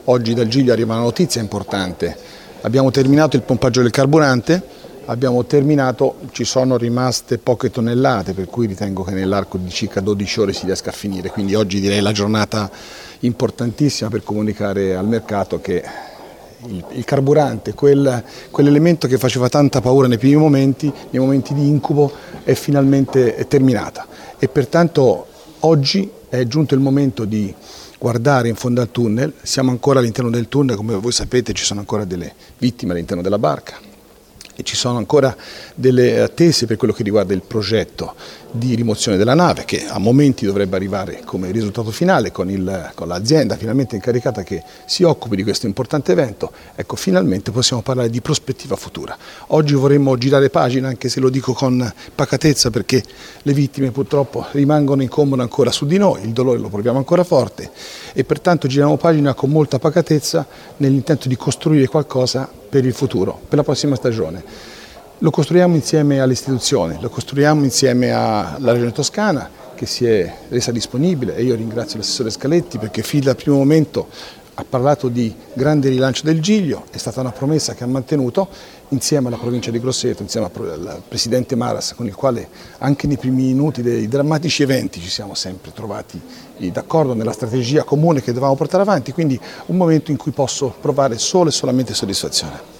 Oggi dal Giglio arriva una notizia importante. Abbiamo terminato il pompaggio del carburante, ci sono rimaste poche tonnellate, per cui ritengo che nell'arco di circa 12 ore si riesca a finire. Quindi oggi direi la giornata importantissima per comunicare al mercato che il carburante, quell'elemento che faceva tanta paura nei primi momenti, nei momenti di incubo, è finalmente terminata. E pertanto oggi è giunto il momento di guardare in fondo al tunnel. Siamo ancora all'interno del tunnel, come voi sapete ci sono ancora delle vittime all'interno della barca e ci sono ancora delle attese per quello che riguarda il progetto di rimozione della nave, che a momenti dovrebbe arrivare come risultato finale con l'azienda finalmente incaricata che si occupi di questo importante evento. Ecco, finalmente possiamo parlare di prospettiva futura. Oggi vorremmo girare pagina, anche se lo dico con pacatezza, perché le vittime purtroppo incombono ancora su di noi, il dolore lo proviamo ancora forte e pertanto giriamo pagina con molta pacatezza nell'intento di costruire qualcosa per il futuro, per la prossima stagione. Lo costruiamo insieme alle istituzioni, lo costruiamo insieme alla Regione Toscana che si è resa disponibile, e io ringrazio l'assessore Scaletti perché fin dal primo momento ha parlato di grande rilancio del Giglio. È stata una promessa che ha mantenuto insieme alla provincia di Grosseto, insieme al presidente Maras, con il quale anche nei primi minuti dei drammatici eventi ci siamo sempre trovati d'accordo nella strategia comune che dovevamo portare avanti, quindi un momento in cui posso provare solo e solamente soddisfazione.